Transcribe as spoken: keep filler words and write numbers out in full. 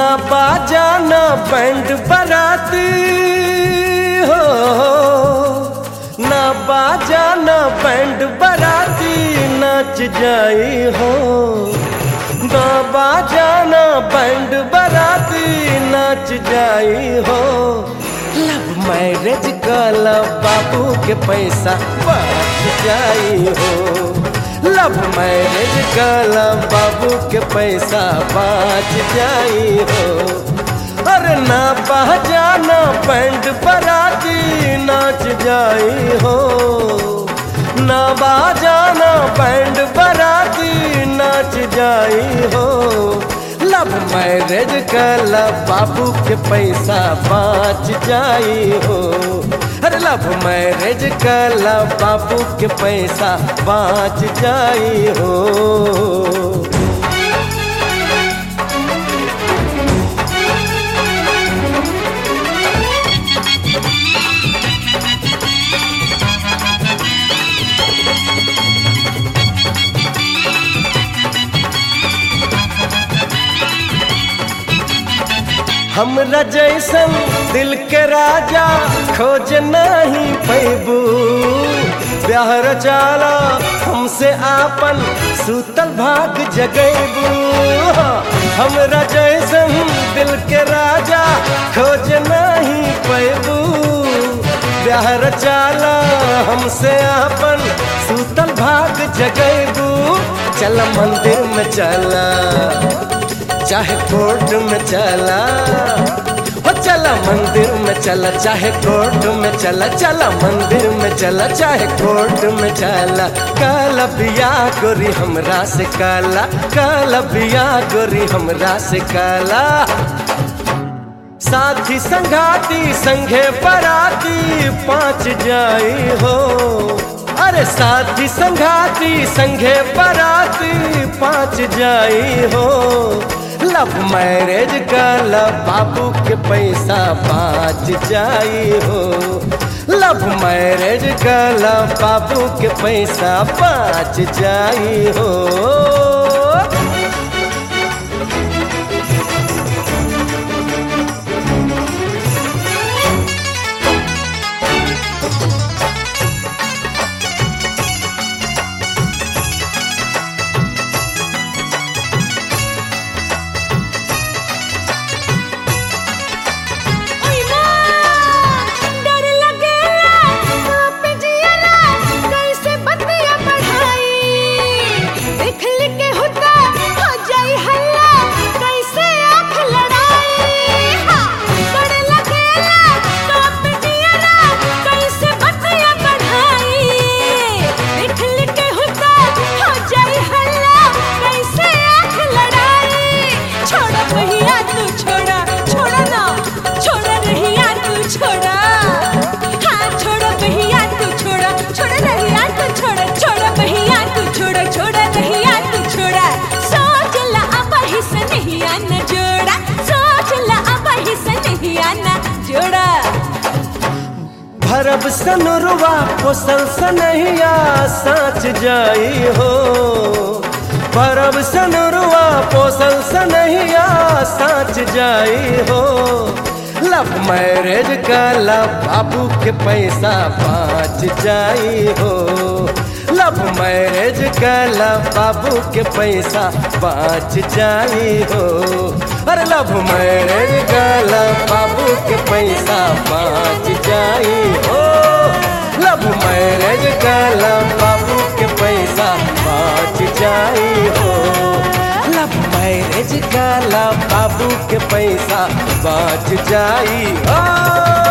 बाजा ना बैंड बराती हो, ना बाजा ना बैंड बराती नाच जाई हो। ना बाजा ना बैंड बराती नाच जाई हो। लव मैरिज काला बाबू के पैसा बच जाई हो। लव मैरिज काला बाबू के पैसा बच जाई हो। अरे ना बाजा ना बैंड बराती नाच जाई हो। ना बाजा ना बैंड बराती नाच जाई हो। लव मैरिज काला बाबू के पैसा बच जाई हो। अरे लव मैरिज काला बाबू के पैसा बच जाई हो। हमरा जैसन दिल के राजा खोज नहीं पैबू। ब्याह रचाला हमसे आपन सूतल भाग जगैबू। हमरा जैसन दिल के राजा खोज नहीं पैबू। ब्याह रचाला हमसे आपन सूतल भाग जगैबू। चल मंदिर में चला चाहे कोर्ट में चला हो। चला मंदिर में चला चाहे कोर्ट में चला। चला मंदिर में चला चाहे कोर्ट में चला। काला बिया गोरी हमरा से काला। काला बिया गोरी हमरा से काला। साथी संगाती संगे बराती पाँच जाई हो। अरे साथी संगाती संगे बराती पाँच जाई हो। लव मैरिज काला बाबू के पैसा बच जाई हो। लव मैरिज काला बाबू के पैसा बच जाई हो। भरब सनुरवा पोसल सनहिया साँच जाई हो। भरब सनुरवा पोसल सनहिया साँच जाई हो। लव मैरिज काला बाबू के पैसा बच जाई हो। लव मैरिज काला बाबू के पैसा बच जाई हो। अरे लव मैरिज काला बाबू के पैसा बच जाई हो। लव मैरिज काला बाबू के पैसा बच जाई हो। लव मैरिज काला बाबू के पैसा बच जाई हो।